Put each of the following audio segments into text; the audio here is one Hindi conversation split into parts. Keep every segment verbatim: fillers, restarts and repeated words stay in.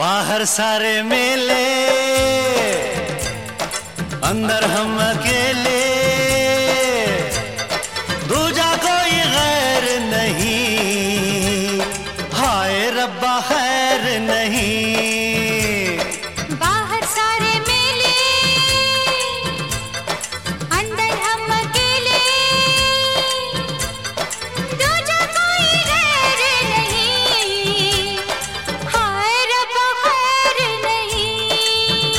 बाहर सारे मेले, अंदर हम अकेले, दूजा कोई गैर नहीं, हाय रब्बा खैर नहीं। बाहर सारे मेले, अंदर हम अकेले, दूजा कोई गैर नहीं, हाय रब्बा खैर नहीं।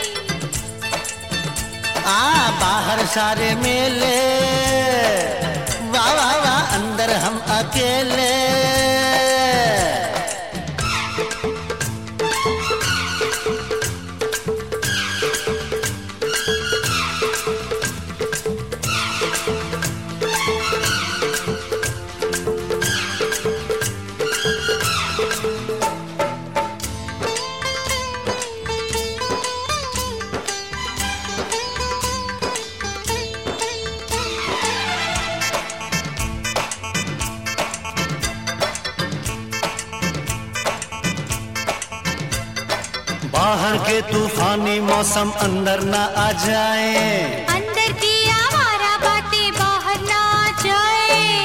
आ बाहर सारे मेले, वाह वाह वाह, अंदर हम अकेले। बाहर के तूफानी मौसम अंदर ना आ जाए, अंदर की आवारा बातें बाहर ना जाए।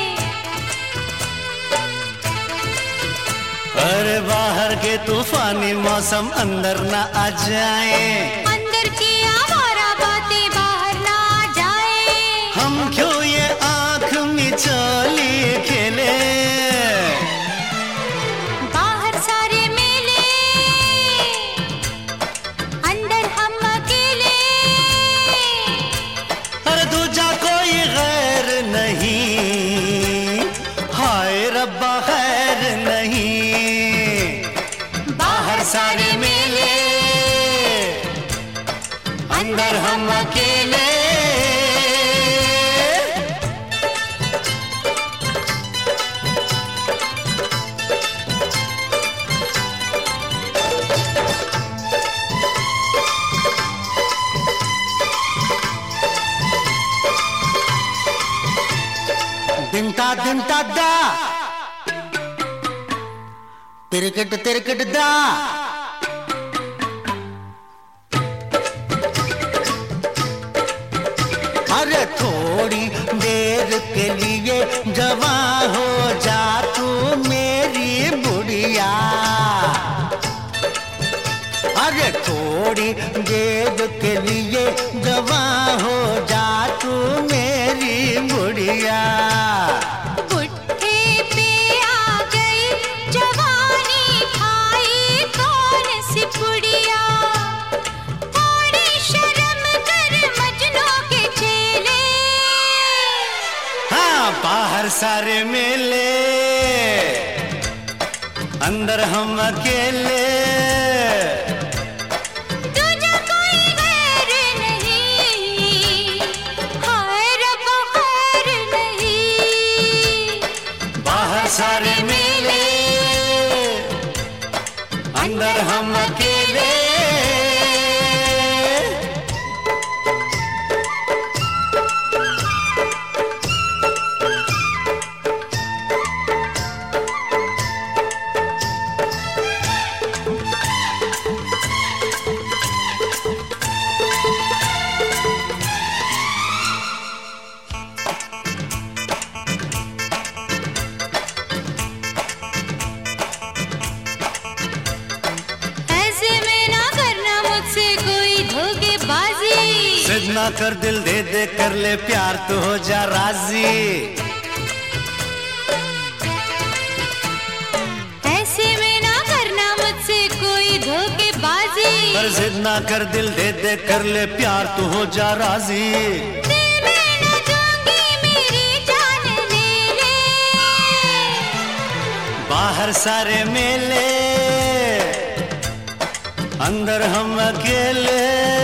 अरे बाहर के तूफानी मौसम अंदर ना आ जाए, अंदर की आवारा बातें बाहर ना जाए। हम क्यों ये आंख मिचोली खेले। बाहर सारे मेले, अंदर हम अकेले, अरे दूजा कोई गैर नहीं, हाय रब्बा खैर नहीं। बाहर सारे मेले, अंदर हम अकेले। दिनता दिनता दा, तिरकट तिरकट दा, अरे थोड़ी देर के लिए जवां हो जा तू मेरी बुढ़िया। अरे थोड़ी देर के लिए जवां हो जा तू मेरी बुढ़िया। पुट्ठे पे आ गई जवानी, खाई कौन सी पुड़िया। थोड़ी शर्म कर मजनू के चेले, हाँ बाहर सारे मेले, अंदर हम अकेले। दूजा कोई गैर नहीं, हाय रब्बा खैर नहीं। बाहर सारे मेले, अंदर हम अकेले। ऐसे में ना करना मुझसे कोई धोखेबाजी, जिद ना कर, दिल दे दे कर ले प्यार, तो हो जा राजी। ऐसे में ना करना मुझसे कोई धोखेबाजी। पर जिद ना कर, दिल दे दे कर ले प्यार, तो हो जा राजी। दिल में न दूंगी मेरी जान ले ले, बाहर सारे मेले, अंदर हम अकेले।